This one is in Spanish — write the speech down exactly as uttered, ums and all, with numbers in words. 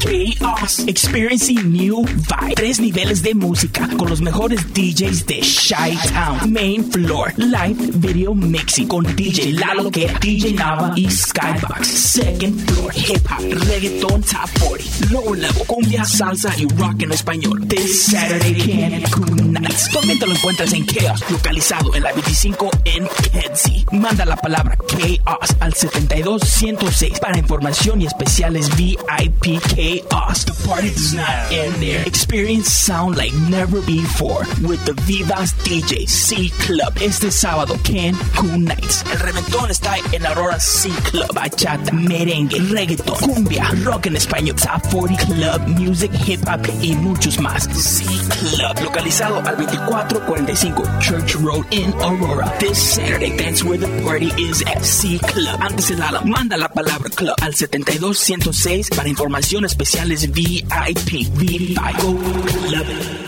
Chaos. Experiencing new vibe. Tres niveles de música con los mejores D Js de Chi-Town. Main floor. Live video mixing con D J La Loquera, D J Nava y Skybox. Second floor. Hip hop, reggaeton, top cuarenta. Lower level, cumbia, salsa y rock en español. This Saturday Cancun Nights. También te lo encuentras en Chaos, localizado en la veinticinco en Kedzie. Manda la palabra Chaos al setenta y dos ciento seis para información y especiales V I P. Chaos. The party does not end there. Experience sound like never before with the Vivas D J C Club. Este sábado, Cancun Nights. El reventón está en Aurora C Club. Bachata, merengue, reggaeton, cumbia, rock en español, top cuarenta Club, music, hip hop y muchos más. C Club, localizado al veinticuatro cuarenta y cinco Church Road in Aurora. This Saturday, that's where the party is at C Club. Antes el ala, manda la palabra club al setenta y dos ciento seis para información especiales V I P. V I P. Go Club.